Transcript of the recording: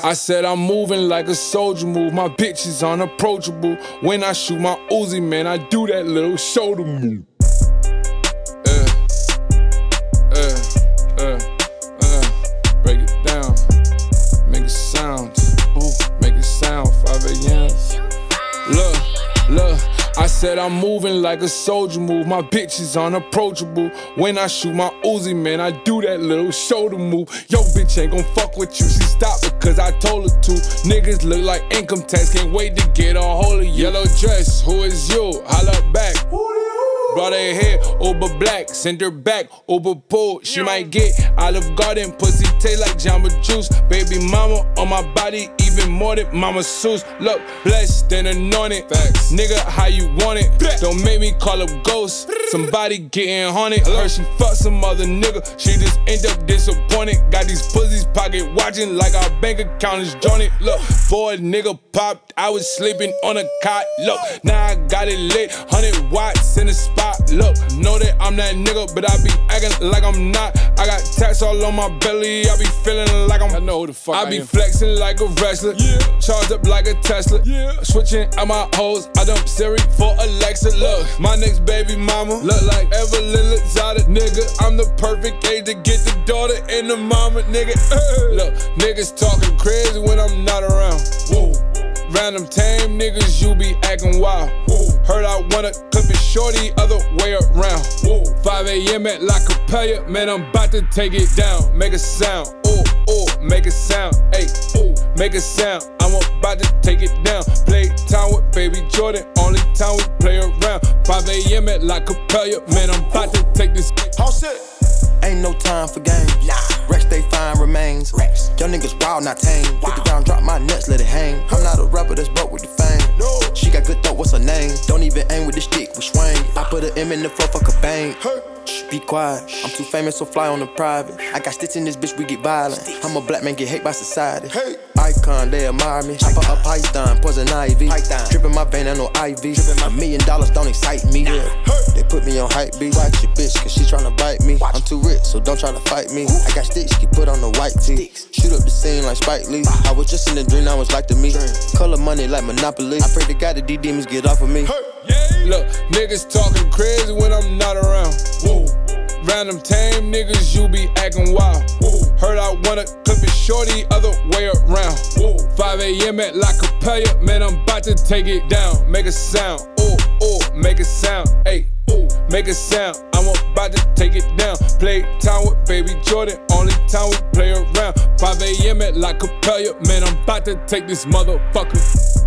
I said I'm moving like a soldier move. My bitch is unapproachable. When I shoot my Uzi, man, I do that little shoulder move. Break it down, make it sound. Ooh, make it sound. 5 a.m. Look. I said I'm moving like a soldier move. My bitch is unapproachable. When I shoot my Uzi, man, I do that little shoulder move. Yo, bitch ain't gon' fuck with you. She stopped because I told her to. Niggas look like income tax. Can't wait to get a hold of yellow dress. Who is you? Holla back. Brought her hair over black, send her back over pool. She might get Olive Garden, pussy taste like Jamba Juice. Baby mama on my body, even more than Mama Seuss. Look, blessed and anointed. Facts. Nigga, how you want it? Don't make me call up ghosts. Somebody getting haunted. Heard she fucked some other nigga. She just end up disappointed. Got these pussies pocket watching like our bank account is jointed. Look, before a nigga popped, I was sleeping on a cot. Look, now I got it lit. 100 watts in the spot. Look, know that I'm that nigga, but I be acting like I'm not. I got tats all on my belly. I be feeling like I know who the fuck I be flexing like a wrestler. Yeah. Charged up like a Tesla. Yeah. Switching out my hoes. I dump Siri for Alexa. Look, my next baby mama look like Evelyn Lozada. Nigga, I'm the perfect age to get the daughter and the mama, nigga. Look, niggas talking crazy when I'm not around. Whoa. Random tame niggas, you be acting wild. Whoa. Heard I wanna clip it shorty, other way around. Whoa. 5 a.m. at La Capella, man, I'm about to take it down. Make a sound, ooh, make a sound, ayy, ooh, make a sound. I'm about to take it down. Play time with baby Jordan, only time we play around. 5 a.m. at La Capella, man, I'm about to take this. All set. Ain't no time for games. Rex, they fine remains. Young niggas wild, not tame. 50 round, drop my nuts, let it hang. I'm not a rapper that's broke with the fame. No. She got good throat, what's her name? Don't even aim with the stick, we swing. I put an M in the floor, fuck a bang. Shh, be quiet, I'm too famous, so fly on the private. I got stitch in this bitch, we get violent. I'm a black man, get hate by society. Icon, they admire me. Chopper a python, poison ivy. Drippin' my vein, I know IV. $1 million don't excite me. They put me on hype beat. Watch your bitch, cause she tryna bite me. I'm too rich, so don't try to fight me. I got sticks, get put on the white tee. Shoot up the scene like Spike Lee. I was just in a dream, now it's like to me. Color money like Monopoly. I pray to God that these demons get off of me. Look, niggas talking crazy when I'm not around. Whoa. Random tame niggas, you be acting wild. Whoa. Heard I wanna clip it shorty, other way around. Whoa. 5 a.m. at La Capella, man, I'm about to take it down. Make a sound, ooh, make a sound, ayy, ooh, make a sound. I'm about to take it down. Play time with baby Jordan, only time we play around. 5 a.m. at La Capella, man, I'm about to take this motherfucker.